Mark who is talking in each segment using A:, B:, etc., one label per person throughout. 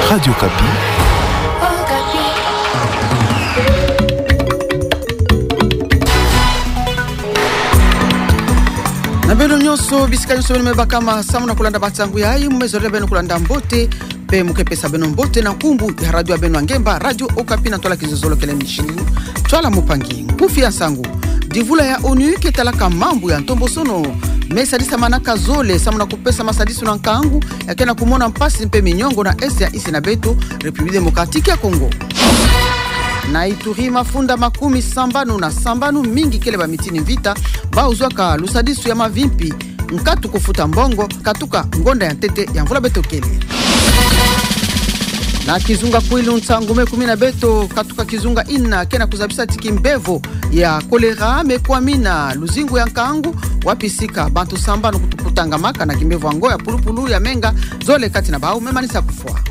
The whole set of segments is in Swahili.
A: Radio Kapi.
B: Na beno nyonso bisika nyonso beno mebakama samu na kulanda batsangu ya hayi mmezorele beno kulanda mbote pe mukepesa beno mbote na kumbu ya radio ya beno angemba radio Okapi na tola kizozolo kele mishini twala mupangi ngufi ya sangu divula ya ONU ketalaka mambu ya ntombosono mesadisa manaka zole samu na kupesa masadisu na nkangu ya kena kumona mpasi mpe minyongo na esi ya isi na beto Republique Demokratiki ya Kongo. Na Ituri mafunda makumi sambanu mingi kele ba mitini vita ba uzwaka lusadisu ya mavimpi nkatu kufuta mbongo katuka ngonda ya tete ya mvula beto kele. Na kizunga kuilu ntangume kumina beto katuka kizunga ina kena kuzabisa tiki mbevo ya kolera mekwamina luzingu ya nkangu wapisika bantu sambanu kutuputanga maka na kimbevo ango ya pulupulu ya menga zole kati na bau memanisa kufua.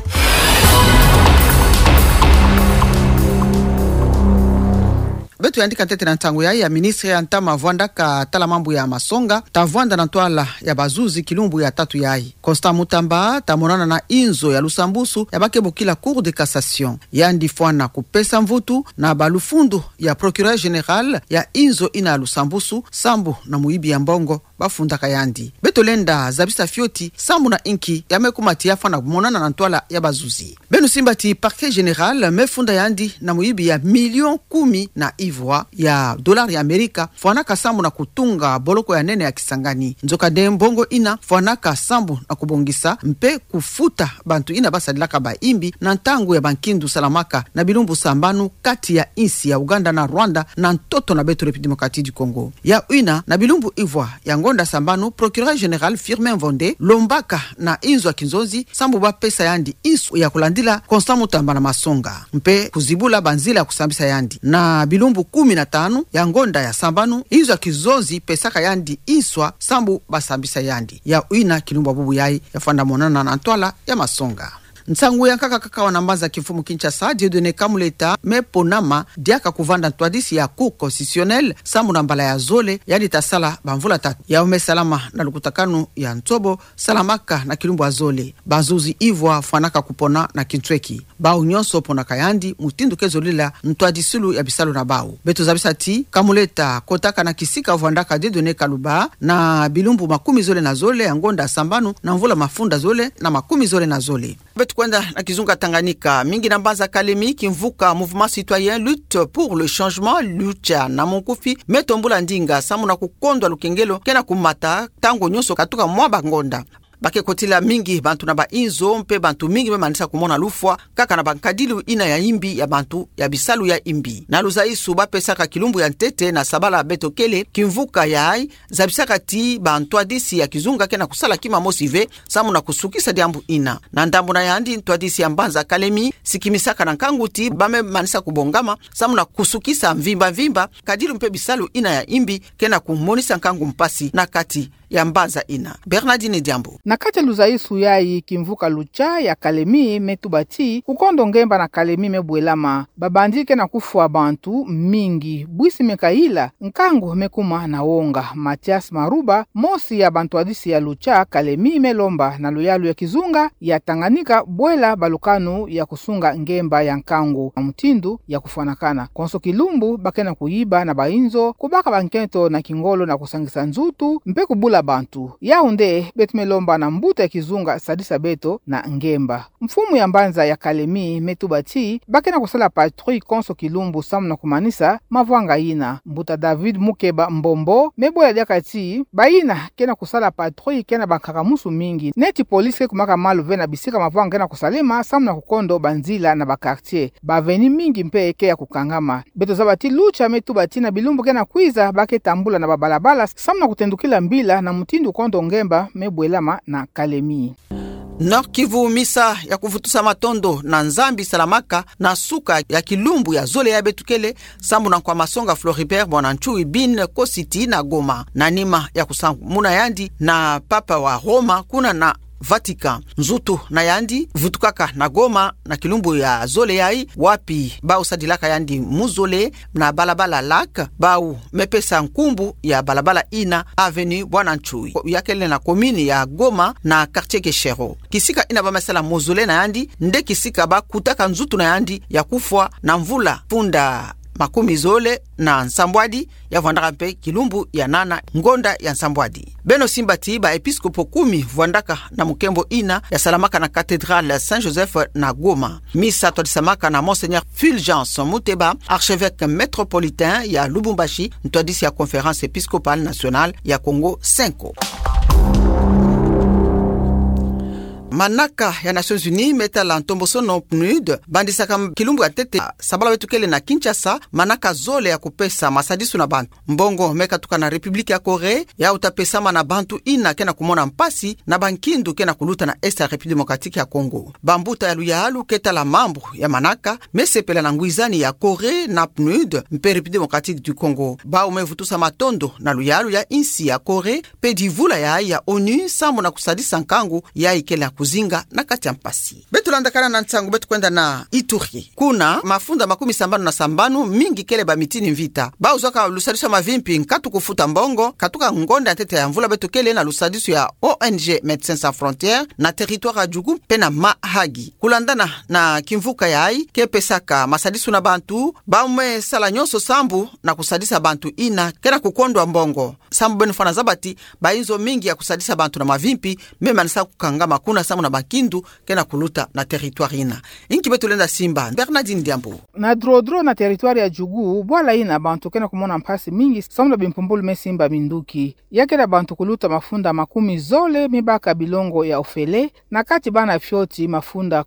B: Betu yandika tete na ntangu ya ministre ya ntama vwanda ka tala mambu ya masonga ta vwanda na twala ya bazuzi kilumbu ya tatu yai. Constant Mutamba ta monana na inzo ya lusambusu ya bakebo kila cour de cassation. Yandi fwana kupesa mvutu na balufundu ya procureur general ya inzo ina lusambusu sambu na muibi ya mbongo bafunda kayandi. Beto lenda zabisa fioti sambu na inki ya mekumati ya fwana monana na twala ya bazuzi. Benu simbati parquet general mefunda yandi na muibi ya milion 10 na ivoa ya dolari ya Amerika fwanaka sambu na kutunga boloko ya nene ya Kisangani. Nzoka de mbongo ina fwanaka sambu na kubongisa mpe kufuta bantu ina basadilaka ba imbi na ntangu ya bankindu salamaka na bilumbu sambanu kati ya insi ya Uganda na Rwanda na ntoto na beto Republique Demokratiki du Congo. Ya uina na bilumbu ivoa ya ngonda sambanu procureur general Firmin Vonde lombaka na inzo ya kinzozi sambu ba pesa yandi insu ya kulandila Constant Mutamba na masonga mpe kuzibula banzila ya kusambisa yandi na bilumbu 15 ya ngonda ya sambanu inzo ya kizozi pesaka yandi inswa sambu basambisa yandi ya uina kilumbu bubu yai ya fanda monana na ntwala ya masonga. Nsangu ya kaka wanambaza kifumu Kinshasa Dieudonné Kamuleta meponama diaka kuvanda ntwadisi ya cour constitutionnelle sambu na mbala ya zole yadi tasala bamvula tatu ya umesalama na lukutakanu ya ntobo salamaka na kilumbu wa zole bazuzi ivwa fanaka kupona na kintweki bau nyonso pona kayandi mutindu kezolila ntwadisulu ya bisalu na bau beto zabisati Kamuleta kotaka na kisika vwandaka Dieudonné Kaluba na bilumbu makumi zole na zole ya ngonda sambanu na mvula mafunda zole na makumi zole na zole. Betu kwenda na kizunga Tanganyika mingi na mbaza Kalemi kimvuka mouvement citoyen lutte pour le changement lucha na monkufi metombula ndinga samu na kukondwa lukengelo kena kumata tango nyonso katuka mwa ngonda bake kotila mingi bantu na ba inzo mpe bantu mingi memanisa kumona lufwa kaka na bankadilu ina ya imbi ya bantu ya bisalu ya imbi na luzaisu bapesaka kilumbu ya ntete na sabala beto kele kimvuka ya hai zabisaka ti bantu adisi ya kizunga kena kusala kima mosive samu na kusukisa diambu ina na ndambu na yandi ntwadisi ya mbanza Kalemi sikimisaka na nkanguti bame manisa kubongama samu na kusukisa mvimba kadilu mpe bisalu ina ya imbi kena kumonisa nkangu mpasi na kati ya mbaza ina. Bernardine Diambo.
C: Na kati luzaisu yai kimvuka lucha ya Kalemi metubati kukondo ngemba na Kalemi mebwelama babandike na kufua bantu mingi bwisi mekaila nkangu mekuma na wonga Matias Maruba mosi ya bantu adisi ya lucha Kalemi melomba na luyalu ya kizunga ya Tanganyika bwela balukanu ya kusunga ngemba ya nkangu na mtindu ya kufanakana konso kilumbu bakena kuiba na bainzo kubaka bankento na kingolo na kusangisa nzutu mpe kubula bantu yaunde betu melomba na mbuta ya kizunga sadisa beto na ngemba mfumu ya mbanza ya Kalemi metubati bakena kusala patrouille konso kilumbu samu na kumanisa mavwanga ina mbuta David Mukeba Mbombo meboya diakati baina kena kusala patrouille kena bakakamusu mingi neti polisi kumaka malu vena bisika mavwanga kena kusalema samu na kukondo banzila na bakartier baveni mingi mpe eke ya kukangama beto zabati lucha metubati na bilumbu kena kwiza bake tambula na babalabala samu na kutendukila mbila na mtindu kondo ngemba mebwelama na Kalemi.
B: Nord Kivu misa ya kuvutusa matondo na nzambi salamaka na suka ya kilumbu ya zole ya betukele sambu na kwa masonga Floribert Bonanchu bin Kositi na Goma na nima ya kusangu muna yandi na papa wa Roma kuna na Vatican. Nzutu na yandi vutukaka na Goma na kilumbu ya Zole yai wapi bau sadilaka yandi Muzole na balabala lak bau mepesa nkumbu ya balabala ina avenue Bwana Nchui yakele na komini ya Goma na quartier Keshero. Kisika ina bamasala Muzole na yandi nde kisika ba kutaka nzutu na yandi ya kufwa na mvula funda makumi Zole na Nsambwadi ya Vwandaka mpe kilumbu ya nana ngonda ya Nsambwadi. Beno Simbati ba episkopo 10 Vwandaka na mukembo ina ya salamaka na Cathedrale Saint-Joseph na Goma. Misa todisamaka na Monseigneur Fulgence Muteba, archevêque métropolitain ya Lubumbashi, ntwadisi ya Conférence Episcopale Nationale ya Congo 5. Manaka ya Nations Unies meta la ntomboso non PNUD bandisaka kilumbu ya tete sabala wetu kele na Kinshasa manaka Zole ya kupesa masadisu na bantu mbongo meka tuka na Republika ya Kore ya utapesama na bantu ina kena kumona mpasi na bankindu kena kuluta na Est ya République démocratique ya Congo. Bambuta ya luyalu keta la mambo ya manaka mesepela na nguizani ya Kore na PNUD mpe République démocratique du Congo ba umevutusa matondo na luyalu ya insi ya Kore pe divula ya ONU sambo na kusadisa nkangu ya ikele kuzinga na kati ya mpasi. Betu landakana na ntangu betu kwenda na Ituri. Kuna mafunda 70 mingi kele ba mitini mvita. Ba uzoka lusadisha mavimpi nkatu kufuta mbongo katuka ngonda tete ya mvula betu kele na lusadisu ya ONG Médecins Sans Frontières na territoire Jugu pena Mahagi. Kulandana na kimvuka yai kepesaka masadisu na bantu ba ume sala nyonso sambu na kusadisa bantu ina kena kukondwa mbongo. Sambu benu fana zabati ba inzo mingi ya kusadisa bantu na mavimpi mema nisa kukangama kuna samu na bakindu kena kuluta na territoire ina. Inki betu lenda Simba, Bernardine Diambo.
C: Na drodro na territoire ya Jugu, bwala ina bantu kena kumona mpasi mingi samu na bimpumbulu mesimba minduki. Yake na bantu kuluta mafunda 10 Zole mibaka bilongo ya ofele na kati bana fyoti mafunda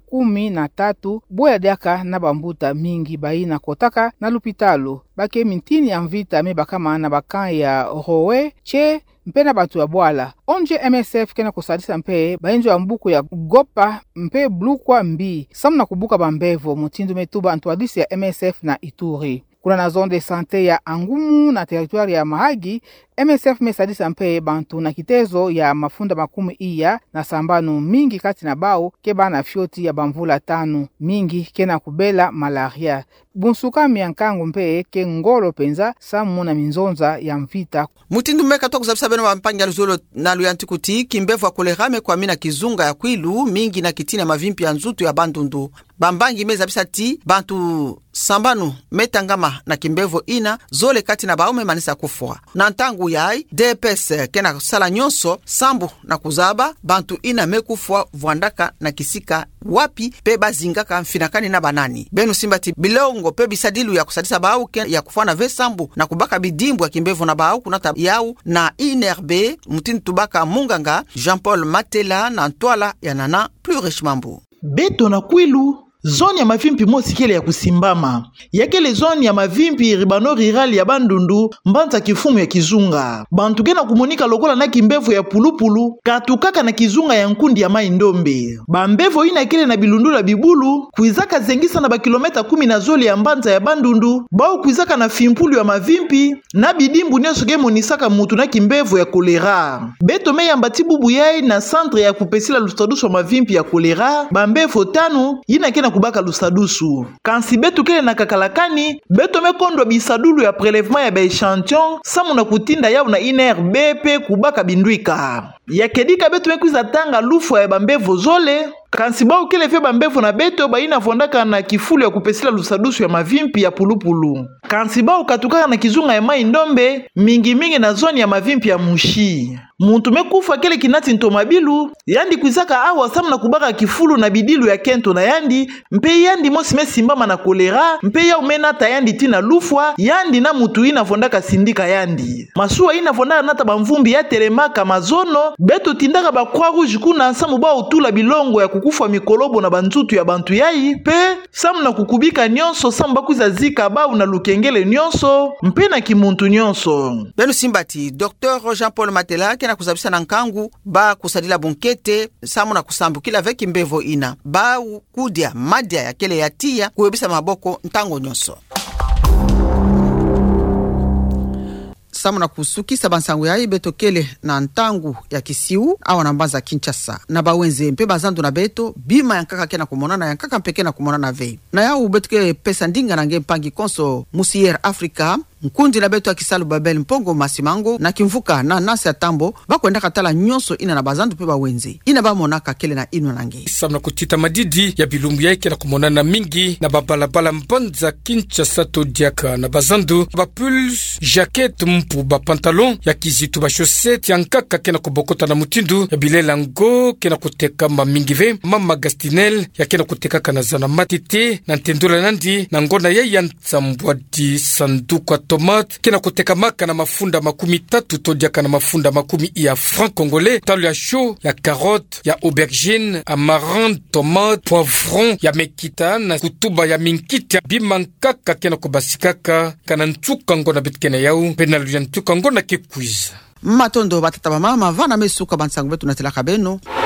C: 13 boya diaka na bambuta mingi baina kotaka na lupitalo. Bake mintini ya mvita mibaka maana bakan ya Rowe, Che, mpena batu ya bwala. Onje MSF kena kusadisa mpe bainjo ya mbuku ya Gopa mpe Blukwa mbi. Samu na kubuka bambevo mutindu metuba antwadisi ya MSF na Ituri. Kuna na zone de santé ya Angumu na territoire ya Mahagi, MSF mesadisa mpe bantu na kitezo ya mafunda 10 iya na sambanu mingi kati na bao keba na fyoti ya bamvula 5 mingi kena kubela malaria. Bunsuka miankangu mpe ke ngolo penza samu na minzonza ya mvita.
B: Mutindu meka toku zabisa beno wa mpanya luzolo na luyantikuti kimbevu wa kolerame kwa mina kizunga ya kwilu mingi na kitina mavimpi ya nzutu ya bandundu. Bambangi meza bisa ti bantu sambanu metangama na kimbevu ina Zole kati na baume manisa kufua. Na ntangu yai DPS kena sala nyonso sambu na kuzaba bantu ina mekufua Vwandaka na kisika wapi pe bazingaka mfinakani na banani. Benu Simbati bilongo pe bisadilu ya kusadisa bau ya kufana ve sambu na kubaka bidimbu ya kimbevu na bau kunata yau na INRB mutini tubaka Munganga Jean-Paul Matela na Ntwala ya Nana plus richement.
A: Beto na Kwilu zone ya mavimpi mosi kele ya kusimbama. Yakele zone ya mavimpi ribano rirali ya bandundu mbanza kifumu ya kizunga. Bantu kena kumunika lokola na kimbevu ya pulupulu katukaka na kizunga ya nkundi ya maindombe. Bambevo ina kele na bilundula bibulu kuizaka zengisa na bakilometa 10 na zoli ya mbanza ya bandundu bao kuizaka na fimpulu ya mavimpi na bidimbu nyoso ke monisaka mutu na kimbevu ya kolera. Beto me ya mbatibubu yai na centre ya kupesila lustadusu wa mavimpi ya kolera bambevo 5 ina kena kubaka lusadusu. Kansi betu kele na kakalakani, beto mekondwa bisadulu ya prelèvement ya baechantion, samu na kutinda yao na INRB pe kubaka binduika. Ya kedika betu mekuiza tanga lufu ya bambevo Zole, kansi bao kele fe bambevo na beto baina Vwandaka na kifulu ya kupesila lusadusu ya mavimpi ya pulupulu. Kansi bao katukaka na kizunga ya maindombe, mingi na zoni ya mavimpi ya mushi. Muntu mekufa kele kinati ntomabilu, yandi kuizaka awa samu na kubaka kifulu na bidilu ya kento na yandi, mpe yandi mosi mesimbama na kolera, mpe ya umenata yandi tina lufwa, yandi na mutu ina Vwandaka sindika yandi. Masuwa ina Vwandaka nata bamvumbi ya telemaka mazono, beto tindaka ba Croix Rouge kuna samu ba utula bilongo ya kukufa mikolobo na banzutu ya bantu yai, pe samu na kukubika nyonso samu bakuiza zika bau na lukengele nyonso, mpe na kimuntu nyonso.
B: Benu Simbati, Dr. Jean-Paul Matela kena kuzabisa na nkangu ba kusadila bunkete samu na kusambukila veki mbevo ina ba kudia madia ya kele yatia kuwebisa maboko ntango nyonso. samu na kusukisa bansangu ya beto kele na ntangu ya kisiu awa na mbanza Kinshasa na bawenze mpe bazandu na beto bima yankaka kena kumonana yankaka mpeke na kumonana vei na yau beto ke pesa ndinga na nge mpangi konso Musier Afrika nkundi na beto ya Kisalu Babel Mpongo Masimango na Kimvuka na Nasi ya Tambo bakwenda katala nyonso ina na bazandu pe bawenze ina bamonaka kele na ino nange
D: samna kutita madidi ya bilumbu yake na kumonana mingi na babalabala mbanza Kinshasa todiaka na bazandu bapulse jacket mpu bapantalon ya kizitu ba chaussette yankaka kena kubokota na mutindu ya bilela ngo kena kuteka mamingi ve mama Gastinel ya kena kuteka kanazana matite na ntendula nandi na ngona ya ntambwa di sanduku tomate kena kuteka maka na mafunda 30 todiaka na mafunda 10 ya franc congolais talo ya chou ya carotte ya aubergine amarante tomate poivron ya mekita na kutuba ya minkita bimankaka kena kubasikaka kana ntsuka ngona bitkena yau penalu ya ntsuka ngona ke quiz
B: matondo batata ba mama vana mesuka bansangu betu na telaka beno